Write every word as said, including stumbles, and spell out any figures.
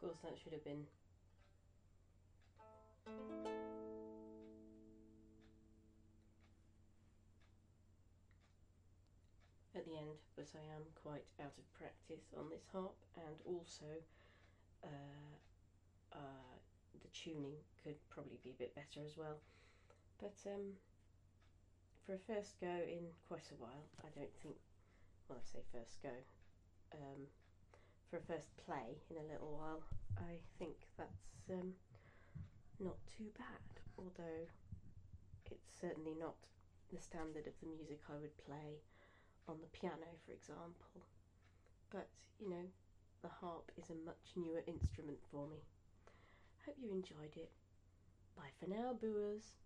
course, that should have been at the end, but I am quite out of practice on this harp, and also uh, uh, the tuning could probably be a bit better as well. But um, for a first go in quite a while, I don't think, well, I say first go, um, for a first play in a little while, I think that's um, not too bad, although it's certainly not the standard of the music I would play on the piano, for example. But, you know, the harp is a much newer instrument for me. Hope you enjoyed it. Bye for now, booers.